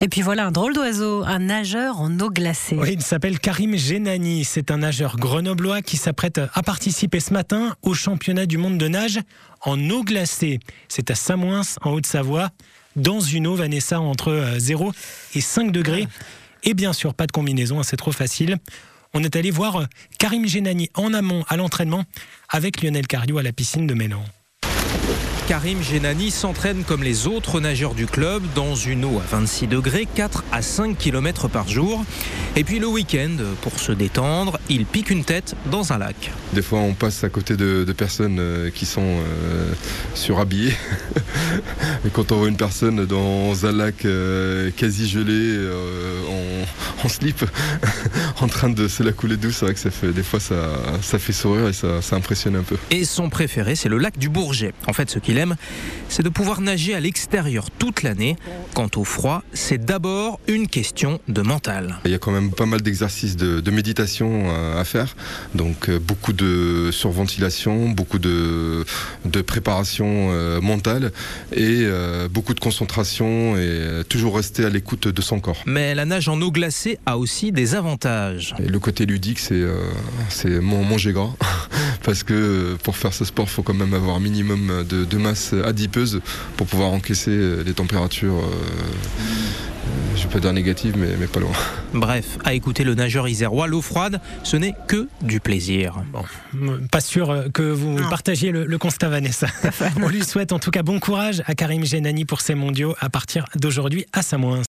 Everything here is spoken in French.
Et puis voilà un drôle d'oiseau, un nageur en eau glacée. Oui, il s'appelle Karim Génani. C'est un nageur grenoblois qui s'apprête à participer ce matin au championnat du monde de nage en eau glacée. C'est à Samoins, en Haute-Savoie, dans une eau, Vanessa, entre 0 et 5 degrés. Et bien sûr, pas de combinaison, c'est trop facile. On est allé voir Karim Génani en amont à l'entraînement avec Lionel Cariou à la piscine de Mélan. Karim Génani s'entraîne comme les autres nageurs du club dans une eau à 26 degrés, 4 à 5 km par jour. Et puis le week-end, pour se détendre, il pique une tête dans un lac. Des fois on passe à côté de personnes qui sont surhabillées. Et quand on voit une personne dans un lac quasi gelé, en slip, en train de se la couler douce, c'est vrai que des fois ça fait sourire et ça impressionne un peu. Et son préféré, c'est le lac du Bourget. En fait, ce qu'il aime, c'est de pouvoir nager à l'extérieur toute l'année. Quant au froid, c'est d'abord une question de mental. Il y a quand même pas mal d'exercices de méditation à faire, donc beaucoup de surventilation, beaucoup de préparation mentale et beaucoup de concentration et toujours rester à l'écoute de son corps. Mais la nage en eau glacée a aussi des avantages. Et le côté ludique, c'est manger gras. Parce que pour faire ce sport, il faut quand même avoir un minimum de masse adipeuse pour pouvoir encaisser les températures, je ne vais pas dire négatives, mais pas loin. Bref, à écouter le nageur isérois, l'eau froide, ce n'est que du plaisir. Bon, pas sûr que vous partagiez le constat, Vanessa. On lui souhaite en tout cas bon courage à Karim Génani pour ses mondiaux à partir d'aujourd'hui à Samoins.